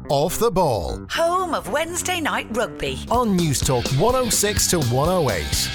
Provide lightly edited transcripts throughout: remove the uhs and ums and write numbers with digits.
Off the Ball. Home of Wednesday night rugby. On News Talk 106 to 108.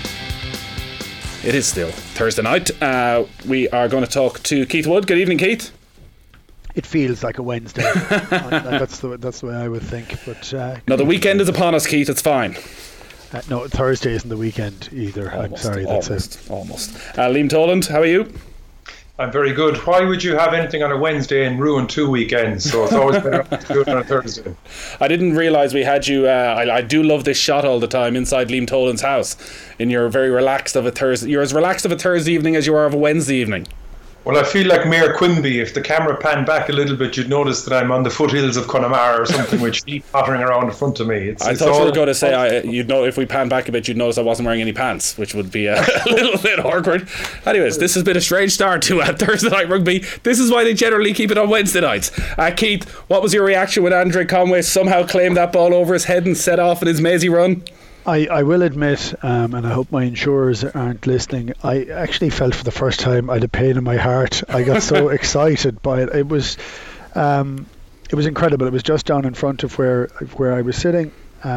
It is still Thursday night. We are going to talk to Keith Wood. Good evening, Keith. It feels like a Wednesday. That's the way I would think. But no, the weekend is upon us, Keith. It's fine. No, Thursday isn't the weekend either. I'm sorry. That's almost. Liam Toland, how are you? I'm very good. Why would you have anything on a Wednesday and ruin 2 weekends? So it's always better to do it on a Thursday. I didn't realise we had you. I do love this shot all the time inside Liam Toland's house. In your very relaxed of a Thursday. You're as relaxed of a Thursday evening as you are of a Wednesday evening. Well, I feel like Mayor Quimby. If the camera panned back a little bit, you'd notice that I'm on the foothills of Connemara or something with sheep pottering around in front of me. I thought you were going to say, you'd know if we pan back a bit, you'd notice I wasn't wearing any pants, which would be a little bit awkward. Anyways, this has been a strange start to Thursday Night Rugby. This is why they generally keep it on Wednesday nights. Keith, what was your reaction when Andre Conway somehow claimed that ball over his head and set off in his mazy run? I will admit, and I hope my insurers aren't listening, I actually felt for the first time I had a pain in my heart. I got so excited by it. It was incredible. It was just down in front of where I was sitting.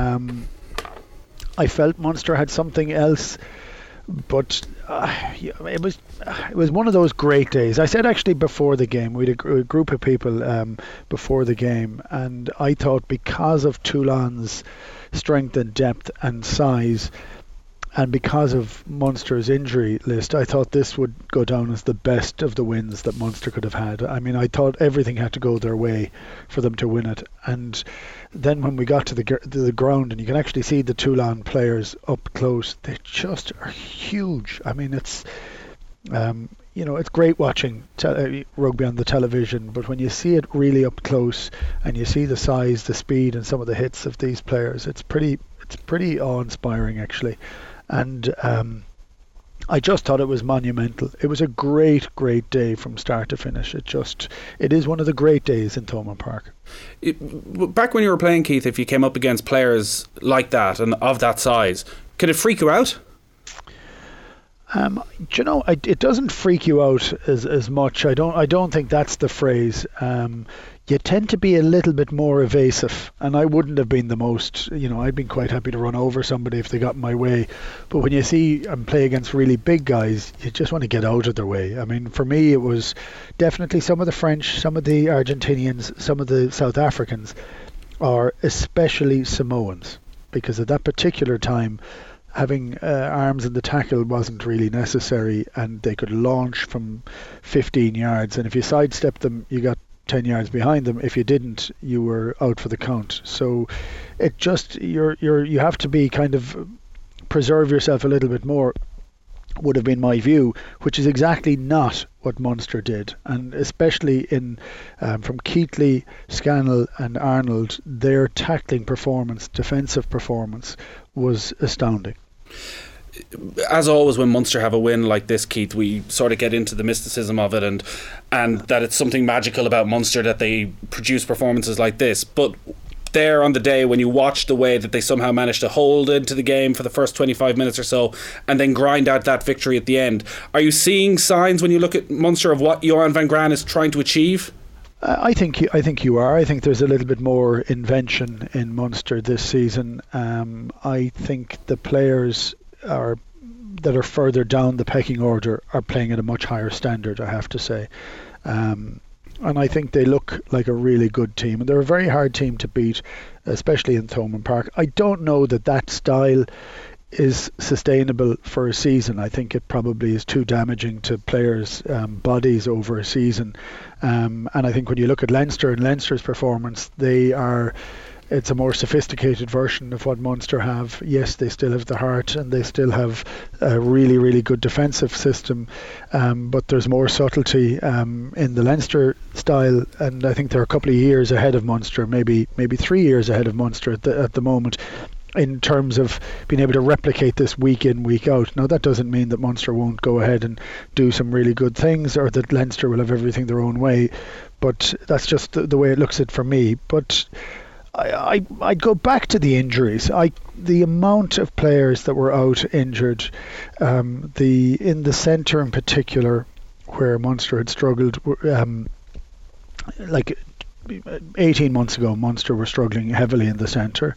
I felt Munster had something else, but it was one of those great days. I said actually before the game, we had a group of people before the game, and I thought because of Toulon's strength and depth and size, and because of Munster's injury list, I thought this would go down as the best of the wins that Munster could have had. I mean, I thought everything had to go their way for them to win it. And then when we got to the ground, and you can actually see the Toulon players up close, they just are huge. I mean, it's it's great watching rugby on the television, but when you see it really up close and you see the size, the speed, and some of the hits of these players, it's pretty awe-inspiring actually. And I just thought it was monumental. It was a great day from start to finish. It is one of the great days in Thomond Park. Back when you were playing, Keith, if you came up against players like that and of that size, could it freak you out? It doesn't freak you out as much. I don't think that's the phrase. You tend to be a little bit more evasive, and I wouldn't have been the most. I'd been quite happy to run over somebody if they got in my way. But when you see and play against really big guys, you just want to get out of their way. I mean, for me, it was definitely some of the French, some of the Argentinians, some of the South Africans, or especially Samoans, because at that particular time, having arms in the tackle wasn't really necessary, and they could launch from 15 yards, and if you sidestepped them you got 10 yards behind them. If you didn't, you were out for the count. So it just you have to be kind of preserve yourself a little bit more, would have been my view, which is exactly not what Munster did. And especially from Keighley, Scannell and Arnold, their tackling performance, defensive performance was astounding. As always, when Munster have a win like this, Keith, we sort of get into the mysticism of it and that it's something magical about Munster that they produce performances like this. But there on the day when you watch the way that they somehow managed to hold into the game for the first 25 minutes or so and then grind out that victory at the end, are you seeing signs when you look at Munster of what Johan van Graan is trying to achieve? I think you are. I think there's a little bit more invention in Munster this season. I think the players that are further down the pecking order are playing at a much higher standard, I have to say. And I think they look like a really good team, and they're a very hard team to beat, especially in Thomond Park. I don't know that style is sustainable for a season. I think it probably is too damaging to players' bodies over a season. And I think when you look at Leinster and Leinster's performance, it's a more sophisticated version of what Munster have. Yes, they still have the heart and they still have a really, really good defensive system, but there's more subtlety in the Leinster style, and I think they're a couple of years ahead of Munster, maybe 3 years ahead of Munster at the moment, in terms of being able to replicate this week in, week out. Now, that doesn't mean that Munster won't go ahead and do some really good things, or that Leinster will have everything their own way, but that's just the way it looks at for me. But I'd go back to the injuries. The amount of players that were out injured, in the centre in particular, where Munster had struggled, like 18 months ago, Munster were struggling heavily in the centre.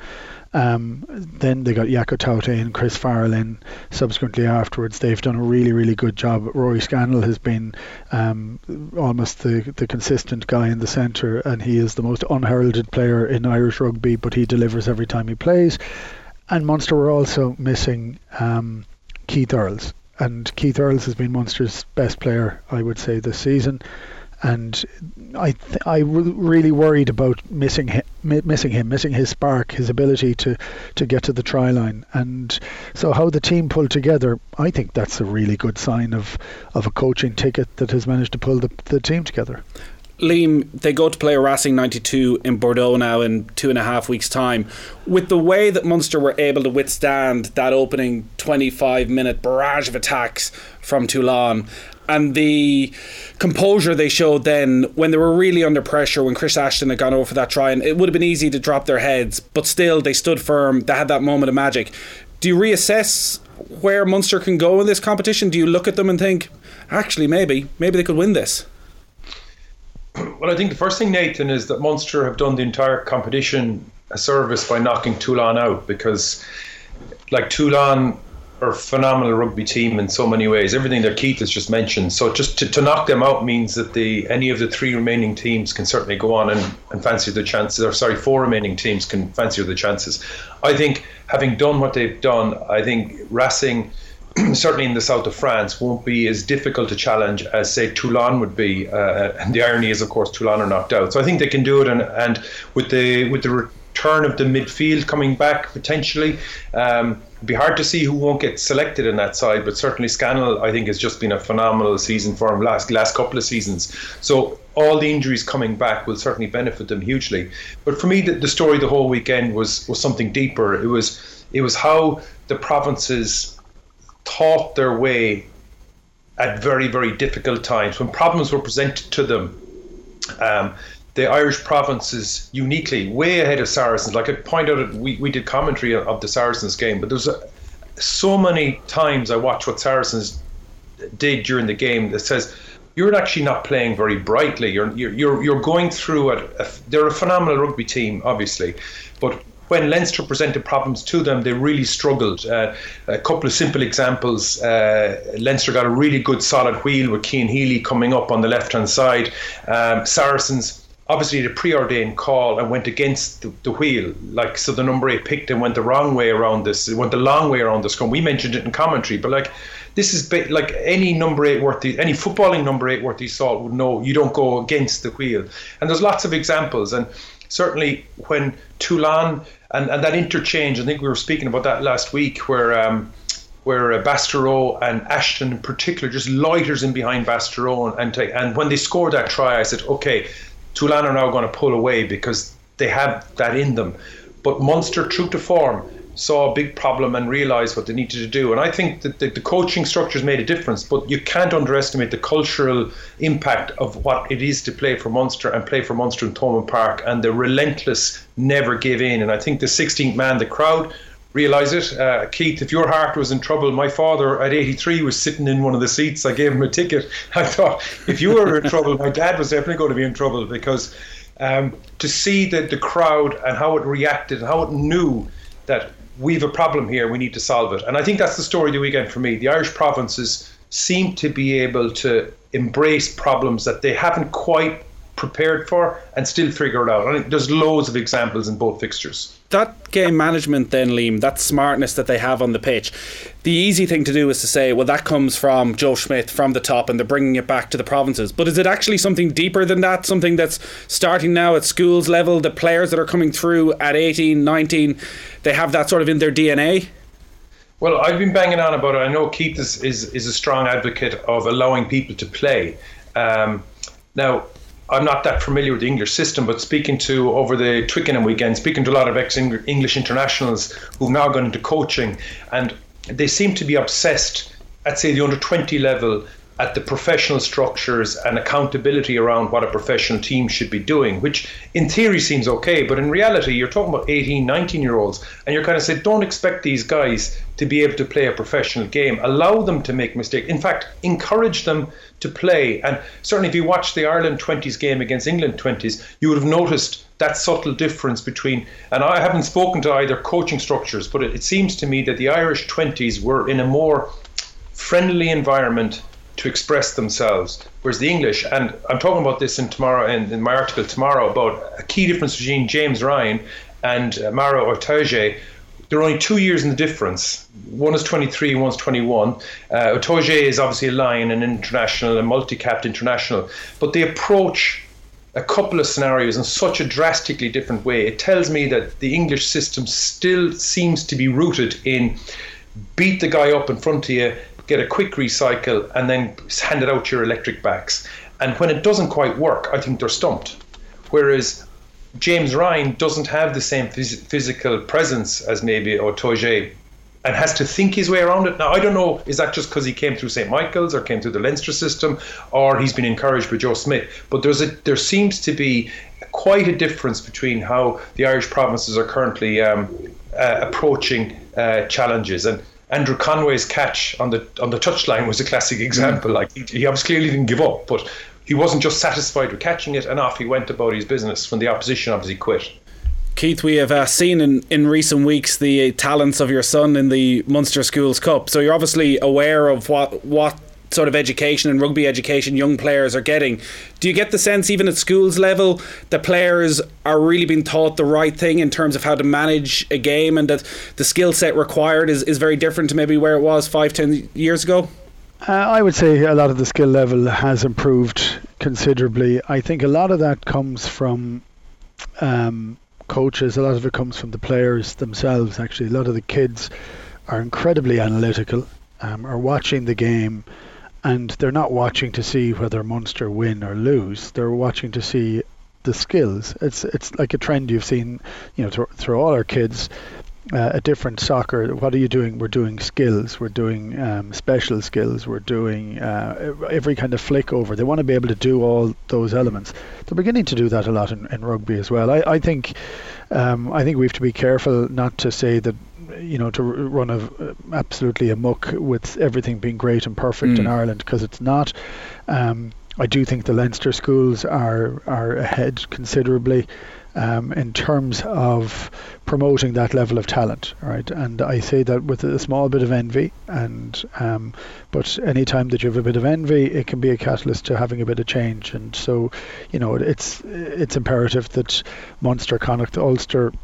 Then they got Jaco Taute and Chris Farrell in subsequently afterwards. They've done a really, really good job. Rory Scannell has been almost the consistent guy in the centre, and he is the most unheralded player in Irish rugby, but he delivers every time he plays. And Munster were also missing Keith Earls. And Keith Earls has been Munster's best player, I would say, this season. And I really worried about missing his spark, his ability to get to the try line. And so how the team pulled together, I think that's a really good sign of a coaching ticket that has managed to pull the team together. Liam, they go to play a Racing 92 in Bordeaux now in 2.5 weeks' time. With the way that Munster were able to withstand that opening 25-minute barrage of attacks from Toulon, and the composure they showed then when they were really under pressure, when Chris Ashton had gone over for that try, and it would have been easy to drop their heads, but still they stood firm. They had that moment of magic. Do you reassess where Munster can go in this competition? Do you look at them and think, actually maybe they could win this? Well, I think the first thing, Nathan, is that Munster have done the entire competition a service by knocking Toulon out, because like Toulon are a phenomenal rugby team in so many ways, everything that Keith has just mentioned. So just to knock them out means that any of the 3 remaining teams can certainly go on and fancy the chances, or 4 remaining teams can fancy the chances. I think having done what they've done, I think Racing, certainly in the south of France, won't be as difficult to challenge as, say, Toulon would be. And the irony is, of course, Toulon are knocked out. So I think they can do it. And with the return of the midfield coming back, potentially, it'd be hard to see who won't get selected in that side. But certainly Scannell, I think, has just been a phenomenal season for him last couple of seasons. So all the injuries coming back will certainly benefit them hugely. But for me, the story the whole weekend was something deeper. It was how the provinces taught their way at very, very difficult times. When problems were presented to them, the Irish provinces uniquely, way ahead of Saracens. Like I point out, we did commentary of the Saracens game, but there's so many times I watched what Saracens did during the game that says, you're actually not playing very brightly. You're going through they're a phenomenal rugby team, obviously, but when Leinster presented problems to them, they really struggled. A couple of simple examples. Leinster got a really good solid wheel with Cian Healy coming up on the left-hand side. Saracens obviously had a preordained call and went against the wheel. So the number 8 picked and went the wrong way around this. It went the long way around the scrum. We mentioned it in commentary, but this is like any number 8 any footballing number 8 worth his salt would know you don't go against the wheel. And there's lots of examples. And certainly when Toulon and that interchange, I think we were speaking about that last week, where Bastareaud and Ashton in particular just loiters in behind Bastareaud, and when they scored that try, I said, okay, Toulon are now going to pull away because they have that in them. But Munster, true to form, saw a big problem and realised what they needed to do. And I think that the coaching structures made a difference, but you can't underestimate the cultural impact of what it is to play for Munster and play for Munster in Thomond Park, and the relentless never give in. And I think the 16th man, the crowd, realised it. Keith, if your heart was in trouble, my father at 83 was sitting in one of the seats. I gave him a ticket. I thought, if you were in trouble, my dad was definitely going to be in trouble, because to see the crowd and how it reacted and how it knew that we have a problem here, we need to solve it. And I think that's the story of the weekend for me. The Irish provinces seem to be able to embrace problems that they haven't quite prepared for and still figure it out. I think there's loads of examples in both fixtures. That game management then, Liam, that smartness that they have on the pitch, the easy thing to do is to say, well, that comes from Joe Schmidt from the top and they're bringing it back to the provinces. But is it actually something deeper than that? Something that's starting now at schools level? The players that are coming through at 18, 19, they have that sort of in their DNA? Well, I've been banging on about it. I know Keith is a strong advocate of allowing people to play. Now, I'm not that familiar with the English system, but speaking to, over the Twickenham weekend, speaking to a lot of ex-English internationals who've now gone into coaching, and they seem to be obsessed at, say, the under-20 level at the professional structures and accountability around what a professional team should be doing, which in theory seems okay, but in reality you're talking about 18, 19-year-olds, and you're kind of saying, don't expect these guys to be able to play a professional game. Allow them to make mistakes. In fact, encourage them to play. And certainly if you watch the Ireland 20s game against England 20s, you would have noticed that subtle difference between, and I haven't spoken to either coaching structures, but it seems to me that the Irish 20s were in a more friendly environment to express themselves, whereas the English, and I'm talking about this in my article tomorrow, about a key difference between James Ryan and Maro Itoje. There are only 2 years in the difference. One is 23, one's 21. Itoje is obviously a Lion, an international, a multi-capped international, but they approach a couple of scenarios in such a drastically different way. It tells me that the English system still seems to be rooted in beat the guy up in front of you, get a quick recycle, and then hand it out to your electric backs. And when it doesn't quite work, I think they're stumped. Whereas James Ryan doesn't have the same physical presence as maybe Itoje, and has to think his way around it. Now, I don't know, is that just because he came through St. Michael's or came through the Leinster system, or he's been encouraged by Joe Smith? But there seems to be quite a difference between how the Irish provinces are currently approaching challenges. And Andrew Conway's catch on the touchline was a classic example. Like he obviously clearly didn't give up, but he wasn't just satisfied with catching it, and off he went about his business when the opposition obviously quit. Keith, we have seen in recent weeks the talents of your son in the Munster Schools Cup. So you're obviously aware of what sort of education and rugby education young players are getting. Do you get the sense, even at schools level, that players are really being taught the right thing in terms of how to manage a game, and that the skill set required is very different to maybe where it was 5-10 years ago? I would say a lot of the skill level has improved considerably. I think a lot of that comes from coaches. A lot of it comes from the players themselves, actually. A lot of the kids are incredibly analytical, are watching the game, and they're not watching to see whether Munster win or lose. They're watching to see the skills. It's like a trend you've seen, through all our kids. A different soccer. What are you doing? We're doing skills. We're doing special skills. We're doing every kind of flick over. They want to be able to do all those elements. They're beginning to do that a lot in rugby as well. I think we have to be careful not to say that, to run absolutely amok with everything being great and perfect in Ireland, because it's not. I do think the Leinster schools are ahead considerably in terms of promoting that level of talent, right? And I say that with a small bit of envy, but any time that you have a bit of envy, it can be a catalyst to having a bit of change. And so, it's imperative that Munster, Connacht, Ulster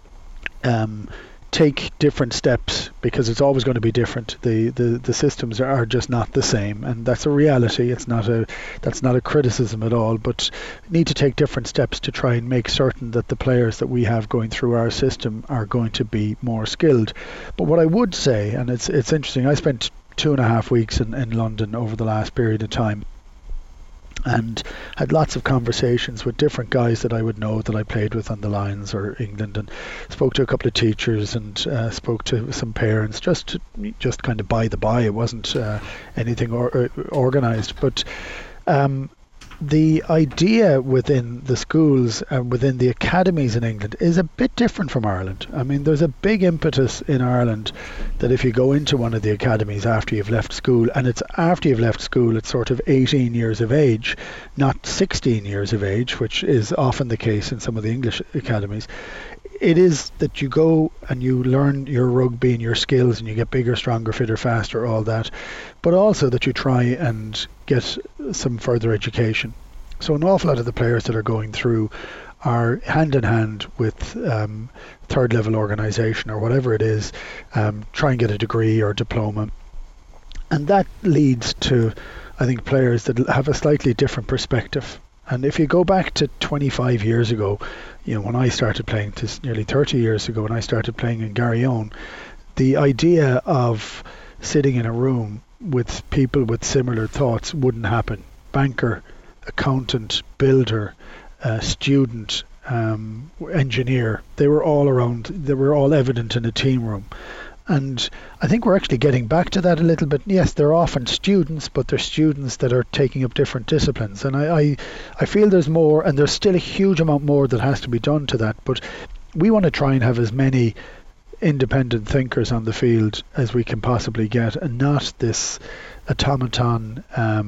take different steps, because it's always going to be different. The systems are just not the same, and that's a reality. That's not a criticism at all, but need to take different steps to try and make certain that the players that we have going through our system are going to be more skilled. But what I would say, and it's interesting, I spent 2.5 weeks in London over the last period of time, and had lots of conversations with different guys that I would know that I played with on the Lions or England, and spoke to a couple of teachers and spoke to some parents, just kind of by the by. It wasn't anything organised, but the idea within the schools and within the academies in England is a bit different from Ireland. I mean, there's a big impetus in Ireland that if you go into one of the academies after you've left school, and it's after you've left school, it's sort of 18 years of age, not 16 years of age, which is often the case in some of the English academies. It is that you go and you learn your rugby and your skills, and you get bigger, stronger, fitter, faster, all that, but also that you try and get some further education. So an awful lot of the players that are going through are hand in hand with third level organisation or whatever it is, try and get a degree or diploma, and that leads to, I think, players that have a slightly different perspective. And if you go back to 25 years ago, when I started playing, to nearly 30 years ago, when I started playing in Garryowen, the idea of sitting in a room with people with similar thoughts wouldn't happen. Banker, accountant, builder, student, engineer, they were all around, they were all evident in a team room. And I think we're actually getting back to that a little bit. Yes, they're often students, but they're students that are taking up different disciplines. And I feel there's more, and there's still a huge amount more that has to be done to that. But we want to try and have as many independent thinkers on the field as we can possibly get, and not this automaton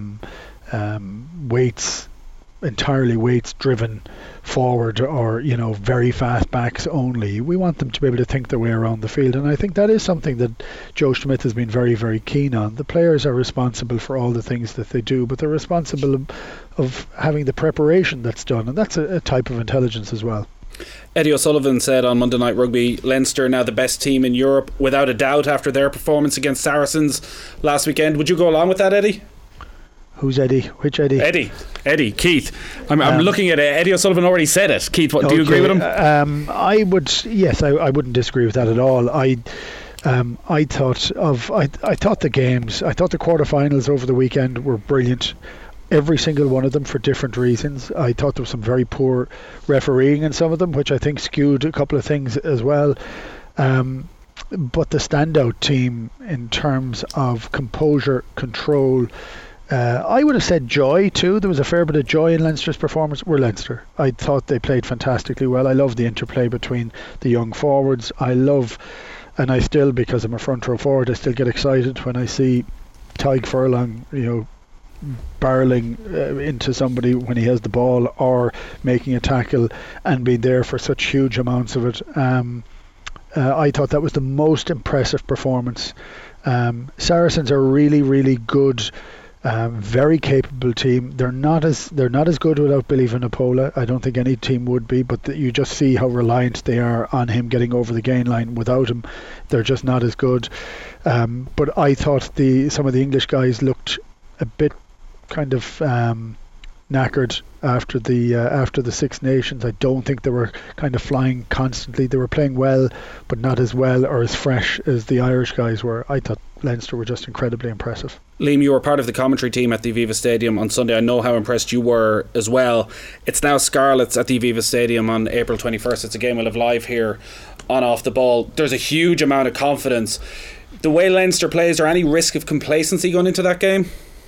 entirely weights driven forward, or very fast backs only. We want them to be able to think their way around the field, and I think that is something that Joe Schmidt has been very, very keen on. The players are responsible for all the things that they do, but they're responsible of having the preparation that's done, and that's a type of intelligence as well. Eddie O'Sullivan said on Monday Night Rugby, Leinster now the best team in Europe without a doubt after their performance against Saracens last weekend. Would you go along with that, Eddie? Who's Eddie? Which Eddie? Eddie, Keith. I'm looking at it. Eddie O'Sullivan already said it. Keith, do you agree with him? I wouldn't disagree with that at all. I thought the games, I thought the quarterfinals over the weekend were brilliant. Every single one of them for different reasons. I thought there was some very poor refereeing in some of them, which I think skewed a couple of things as well. But the standout team in terms of composure, control, I would have said joy too. There was a fair bit of joy in Leinster's performance. Were Leinster. I thought they played fantastically well. I love the interplay between the young forwards. And I still, because I'm a front row forward, I still get excited when I see Tadhg Furlong, barreling into somebody when he has the ball, or making a tackle and being there for such huge amounts of it. I thought that was the most impressive performance. Saracens are a really, really good, very capable team. They're not as good without Billy Vunipola. I don't think any team would be, but you just see how reliant they are on him getting over the gain line. Without him, they're just not as good. But I thought some of the English guys looked a bit kind of knackered after the Six Nations. I don't think they were kind of flying constantly. They were playing well, but not as well or as fresh as the Irish guys were. I thought Leinster were just incredibly impressive. Liam, you were part of the commentary team at the Aviva Stadium on Sunday. I know how impressed you were as well. It's now Scarlets at the Aviva Stadium on April 21st. It's a game we'll have live here on Off the Ball. There's a huge amount of confidence. The way Leinster plays, is there any risk of complacency going into that game?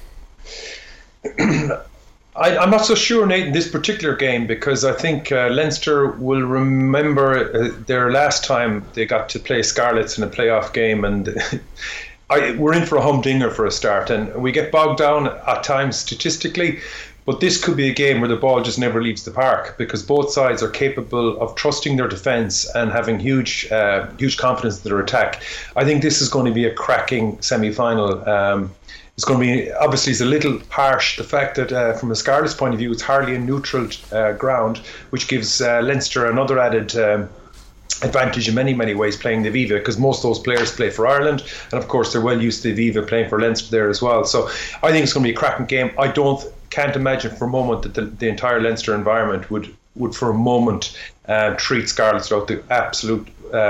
I'm not so sure, Nathan, this particular game, because I think Leinster will remember their last time they got to play Scarlets in a playoff game, and we're in for a humdinger for a start, and we get bogged down at times statistically, but this could be a game where the ball just never leaves the park, because both sides are capable of trusting their defence and having huge confidence in their attack. I think this is going to be a cracking semi-final. It's going to be, obviously, it's a little harsh, the fact that from a Scarlets point of view, it's hardly a neutral ground, which gives Leinster another added advantage in many, many ways playing the Aviva, because most of those players play for Ireland, and of course they're well used to the Aviva playing for Leinster there as well. So I think it's going to be a cracking game. I can't imagine for a moment that the entire Leinster environment would for a moment treat Scarlets without the absolute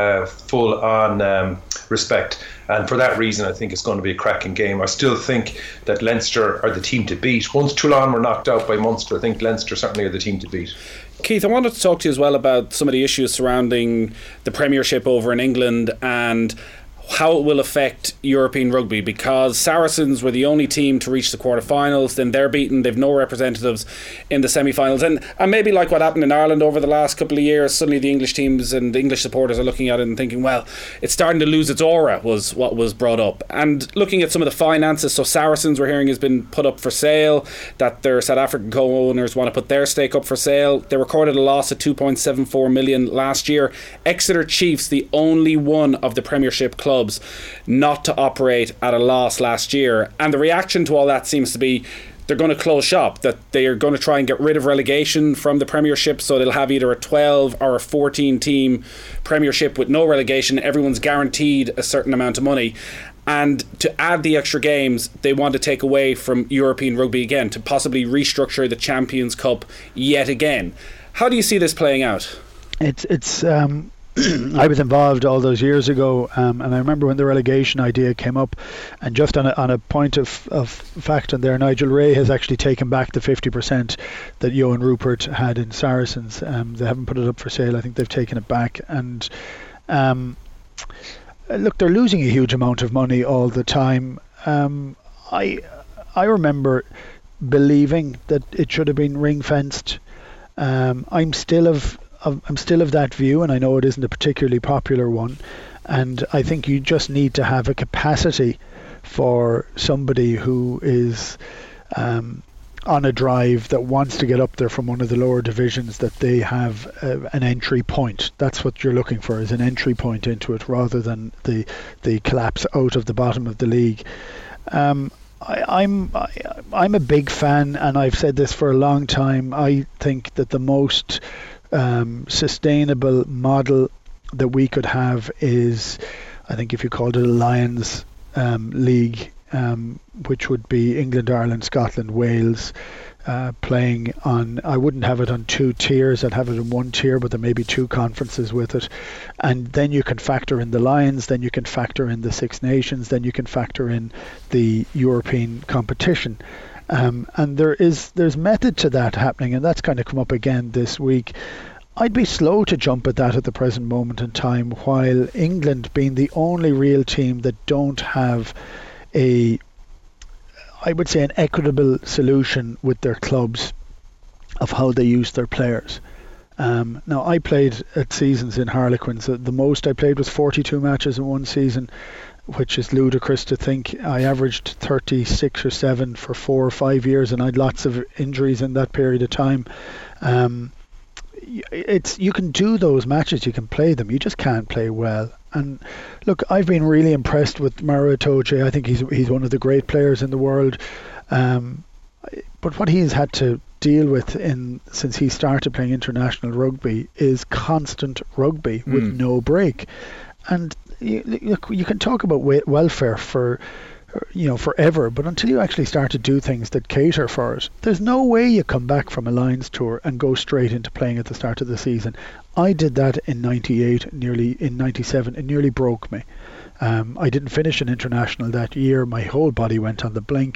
full-on respect. And for that reason, I think it's going to be a cracking game. I still think that Leinster are the team to beat. Once Toulon were knocked out by Munster, I think Leinster certainly are the team to beat. Keith, I wanted to talk to you as well about some of the issues surrounding the Premiership over in England and how it will affect European rugby, because Saracens were the only team to reach the quarterfinals, then they're beaten, they've no representatives in the semi-finals, and maybe like what happened in Ireland over the last couple of years, suddenly the English teams and the English supporters are looking at it and thinking, well, it's starting to lose its aura, was what was brought up. And looking at some of the finances, so Saracens, we're hearing, has been put up for sale, that their South African co-owners want to put their stake up for sale. They recorded a loss of 2.74 million last year. Exeter Chiefs, the only one of the Premiership clubs not to operate at a loss last year, and the reaction to all that seems to be they're going to close shop, that they are going to try and get rid of relegation from the Premiership, so they'll have either a 12 or a 14 team Premiership with no relegation. Everyone's guaranteed a certain amount of money, and to add the extra games they want to take away from European rugby again, to possibly restructure the Champions Cup yet again. How do you see this playing out? It's I was involved all those years ago, and I remember when the relegation idea came up, and just on a point of fact on there, Nigel Ray has actually taken back the 50% that Johan Rupert had in Saracens. They haven't put it up for sale. I think they've taken it back, and look, they're losing a huge amount of money all the time. I remember believing that it should have been ring fenced. I'm still of that view, and I know it isn't a particularly popular one. And I think you just need to have a capacity for somebody who is on a drive that wants to get up there from one of the lower divisions, that they have an entry point. That's what you're looking for, is an entry point into it, rather than the collapse out of the bottom of the league. I'm a big fan, and I've said this for a long time. I think that the most sustainable model that we could have is, I think if you called it a Lions League, which would be England, Ireland, Scotland, Wales, playing on, I wouldn't have it on 2 tiers, I'd have it in 1 tier, but there may be 2 conferences with it. And then you can factor in the Lions, then you can factor in the Six Nations, then you can factor in the European competition. And there's method to that happening, and that's kind of come up again this week. I'd be slow to jump at that at the present moment in time, while England, being the only real team that don't have an equitable solution with their clubs of how they use their players. Now, I played at seasons in Harlequins. The most I played was 42 matches in one season, which is ludicrous to think. I averaged 36 or 7 for 4 or 5 years, and I had lots of injuries in that period of time. You can do those matches, you can play them, you just can't play well. And look, I've been really impressed with Maro Itoje. I think he's one of the great players in the world. But what he's had to deal with since he started playing international rugby is constant rugby with no break. And you can talk about welfare for forever, but until you actually start to do things that cater for it, there's no way you come back from a Lions tour and go straight into playing at the start of the season. I did that in 98, in 97, it nearly broke me. I didn't finish an international that year. My whole body went on the blink.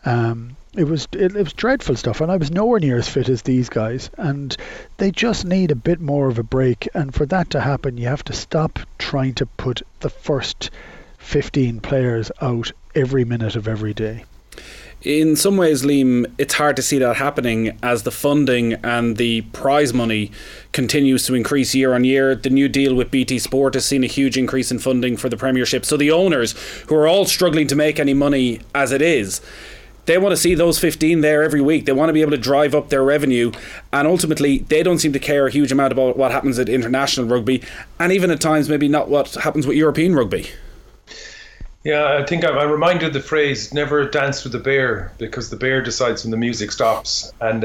It was dreadful stuff, and I was nowhere near as fit as these guys, and they just need a bit more of a break. And for that to happen, you have to stop trying to put the first 15 players out every minute of every day. In some ways, Liam, it's hard to see that happening as the funding and the prize money continues to increase year on year. The new deal with BT Sport has seen a huge increase in funding for the Premiership. So the owners, who are all struggling to make any money as it is, they want to see those 15 there every week. They want to be able to drive up their revenue, and ultimately they don't seem to care a huge amount about what happens at international rugby, and even at times maybe not what happens with European rugby. Yeah, I think I'm reminded of the phrase, never dance with the bear, because the bear decides when the music stops. And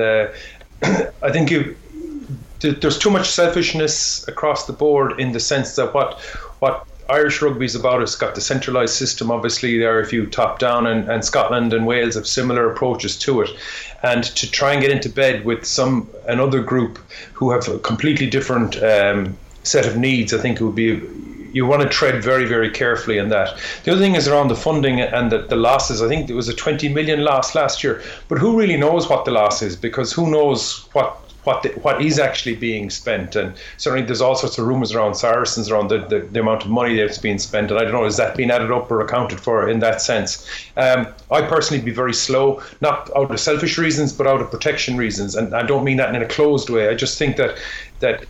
I think there's too much selfishness across the board, in the sense that what Irish rugby is about, it's got the centralised system. Obviously, there are a few top-down, and Scotland and Wales have similar approaches to it. And to try and get into bed with another group who have a completely different set of needs, I think it would be... You want to tread very, very carefully in that. The other thing is around the funding and the losses. I think there was a 20 million loss last year, but who really knows what the loss is? Because who knows what is actually being spent? And certainly there's all sorts of rumours around Saracens, around the amount of money that's being spent. And I don't know, is that being added up or accounted for in that sense? I personally be very slow, not out of selfish reasons, but out of protection reasons. And I don't mean that in a closed way. I just think that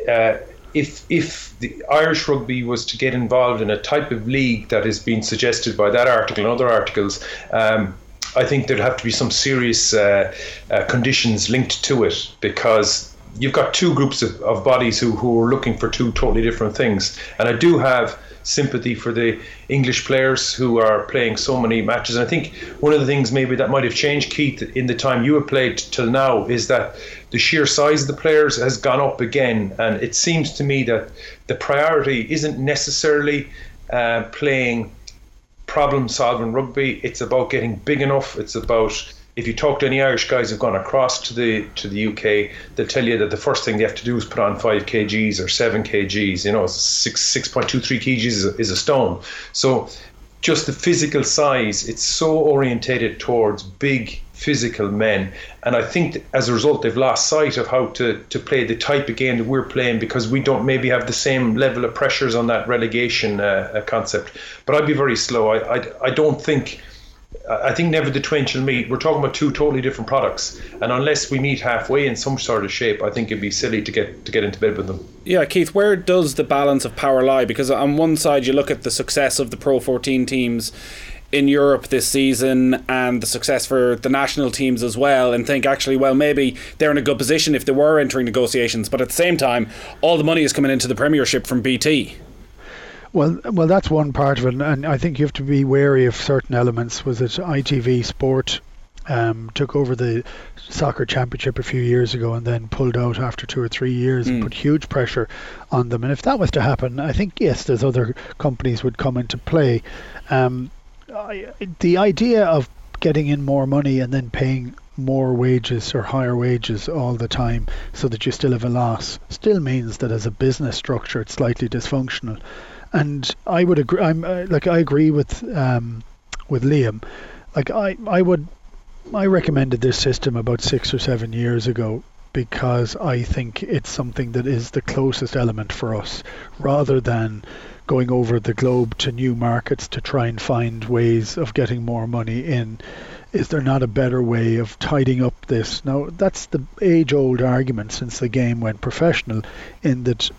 if the Irish rugby was to get involved in a type of league that is being suggested by that article and other articles, I think there'd have to be some serious conditions linked to it, because you've got two groups of bodies who are looking for two totally different things. And I do have sympathy for the English players who are playing so many matches. And I think one of the things maybe that might have changed, Keith, in the time you have played till now, is that the sheer size of the players has gone up again. And it seems to me that the priority isn't necessarily playing problem-solving rugby. It's about getting big enough. It's about, if you talk to any Irish guys who've gone across to the UK, they'll tell you that the first thing they have to do is put on 5 kgs or 7 kgs. 6.23 kgs is a stone. So just the physical size, it's so orientated towards big physical men, and I think that as a result they've lost sight of how to play the type of game that we're playing, because we don't maybe have the same level of pressures on that relegation concept. But I'd be very slow. I think never the twain shall meet. We're talking about two totally different products, and unless we meet halfway in some sort of shape, I think it'd be silly to get into bed with them. Yeah, Keith, where does the balance of power lie? Because on one side you look at the success of the Pro 14 teams in Europe this season and the success for the national teams as well, and think actually, well, maybe they're in a good position if they were entering negotiations, but at the same time all the money is coming into the Premiership from BT. Well, that's one part of it, and I think you have to be wary of certain elements. Was it ITV Sport took over the soccer championship a few years ago and then pulled out after 2 or 3 years and put huge pressure on them, and if that was to happen, I think yes, there's other companies would come into play. The idea of getting in more money and then paying more wages or higher wages all the time so that you still have a loss still means that as a business structure it's slightly dysfunctional. And I would agree. I agree with Liam. I recommended this system about 6 or 7 years ago because I think it's something that is the closest element for us, rather than going over the globe to new markets to try and find ways of getting more money in. Is there not a better way of tidying up this? Now, that's the age-old argument since the game went professional, in that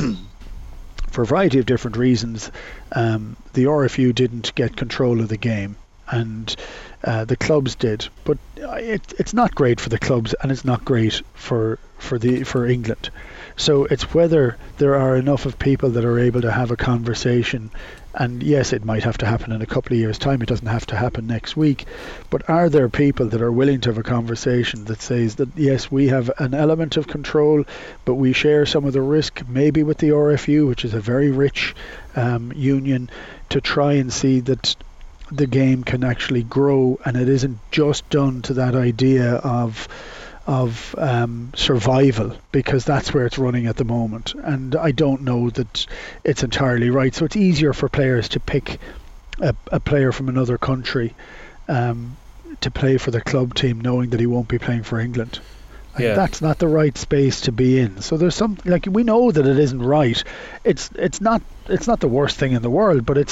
for a variety of different reasons, the RFU didn't get control of the game, and the clubs did. But it's not great for the clubs, and it's not great for England. So it's whether there are enough of people that are able to have a conversation. And yes, it might have to happen in a couple of years' time. It doesn't have to happen next week. But are there people that are willing to have a conversation that says that, yes, we have an element of control, but we share some of the risk, maybe with the RFU, which is a very rich union, to try and see that the game can actually grow, and it isn't just done to that idea of survival, because that's where it's running at the moment, and I don't know that it's entirely right. So it's easier for players to pick a player from another country to play for the club team, knowing that he won't be playing for England. That's not the right space to be in. So there's some, like, we know that it isn't right. It's not the worst thing in the world, but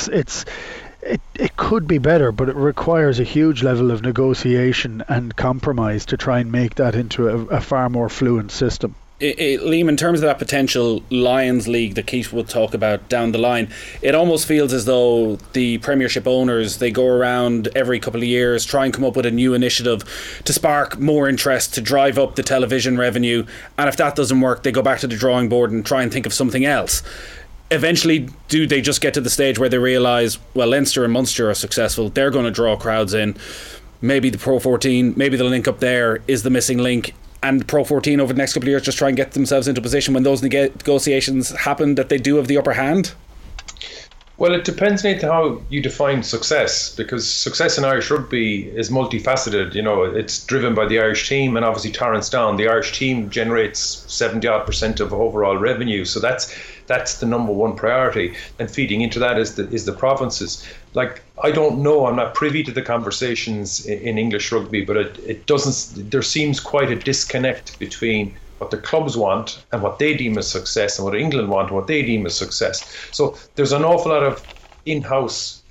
it could be better, but it requires a huge level of negotiation and compromise to try and make that into a far more fluent system. Liam, in terms of that potential Lions League that Keith will talk about down the line, it almost feels as though the Premiership owners, they go around every couple of years, try and come up with a new initiative to spark more interest, to drive up the television revenue, and if that doesn't work, they go back to the drawing board and try and think of something else. Eventually, do they just get to the stage where they realise, well, Leinster and Munster are successful, they're going to draw crowds in, maybe the Pro 14, maybe the link up there is the missing link, and Pro 14 over the next couple of years just try and get themselves into a position when those negotiations happen that they do have the upper hand? Well, it depends, Nathan, how you define success, because success in Irish rugby is multifaceted. You know, it's driven by the Irish team and obviously Torrance Down. The Irish team generates 70% of overall revenue, so that's the number one priority. And feeding into that is the provinces. Like, I don't know, I'm not privy to the conversations in English rugby, but it doesn't. There seems quite a disconnect between what the clubs want and what they deem as success, and what England want and what they deem as success. So there's an awful lot of in-house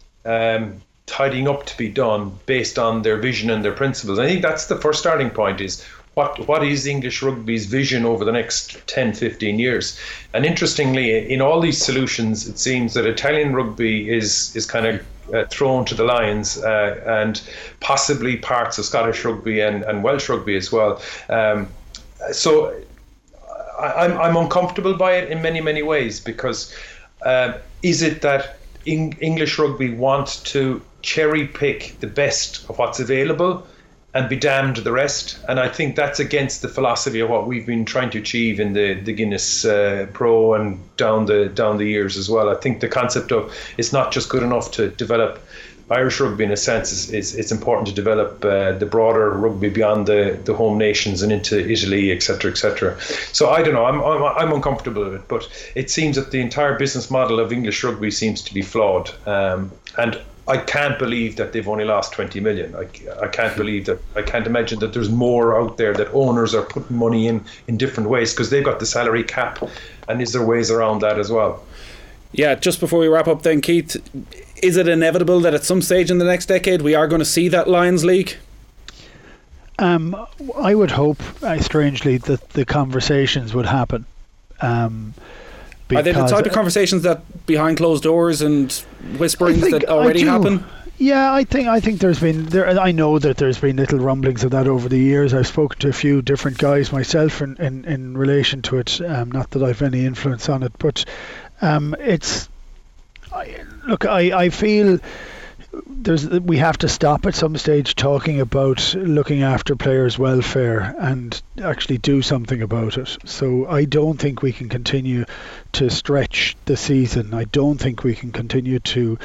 tidying up to be done based on their vision and their principles. I think that's the first starting point, is what is English rugby's vision over the next 10, 15 years? And interestingly, in all these solutions, it seems that Italian rugby is kind of thrown to the lions, and possibly parts of Scottish rugby and Welsh rugby as well. So I'm uncomfortable by it in many, many ways, because is it that English rugby want to cherry pick the best of what's available and be damned to the rest? And I think that's against the philosophy of what we've been trying to achieve in the Guinness Pro and down the years as well. I think the concept of it's not just good enough to develop Irish rugby, in a sense, it's important to develop the broader rugby beyond the home nations and into Italy, etc., etc. So I don't know. I'm uncomfortable with it, but it seems that the entire business model of English rugby seems to be flawed. And I can't believe that they've only lost 20 million. I can't believe that. I can't imagine that there's more out there, that owners are putting money in different ways, because they've got the salary cap, and is there ways around that as well? Yeah, just before we wrap up then, Keith, is it inevitable that at some stage in the next decade we are going to see that Lions League? I would hope, strangely, that the conversations would happen. Are they the type of conversations that behind closed doors and whisperings that already happen? Yeah, I think there's been I know that there's been little rumblings of that over the years. I've spoken to a few different guys myself in relation to it. Not that I've any influence on it, but I feel we have to stop at some stage talking about looking after players' welfare and actually do something about it. So I don't think we can continue to stretch the season. I don't think we can continue to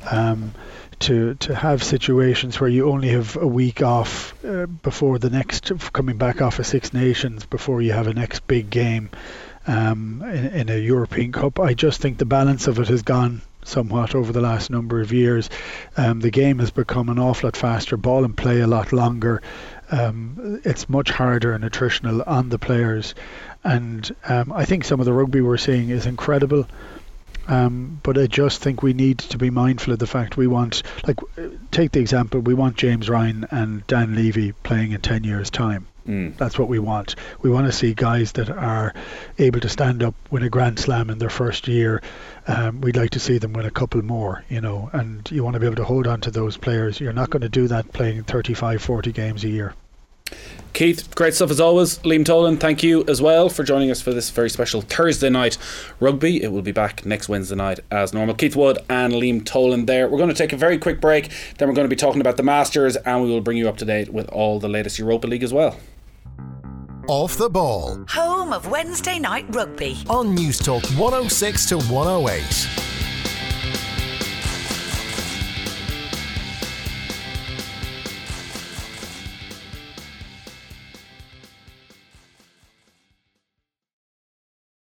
have situations where you only have a week off before the next, coming back off of Six Nations, before you have a next big game in a European Cup. I just think the balance of it has gone somewhat over the last number of years. The game has become an awful lot faster, ball and play a lot longer. It's much harder and attritional on the players, and I think some of the rugby we're seeing is incredible, but I just think we need to be mindful of the fact we want, take the example, we want James Ryan and Dan Levy playing in 10 years time. That's what we want. We want to see guys that are able to stand up, win a Grand Slam in their first year. We'd like to see them win a couple more, and you want to be able to hold on to those players. You're not going to do that playing 35, 40 games a year. Keith, great stuff as always. Liam Tolan, thank you as well for joining us for this very special Thursday night rugby. It will be back next Wednesday night as normal. Keith Wood and Liam Tolan there. We're going to take a very quick break, then we're going to be talking about the Masters, and we will bring you up to date with all the latest Europa League as well. Off the Ball, home of Wednesday night rugby on News Talk 106 to 108.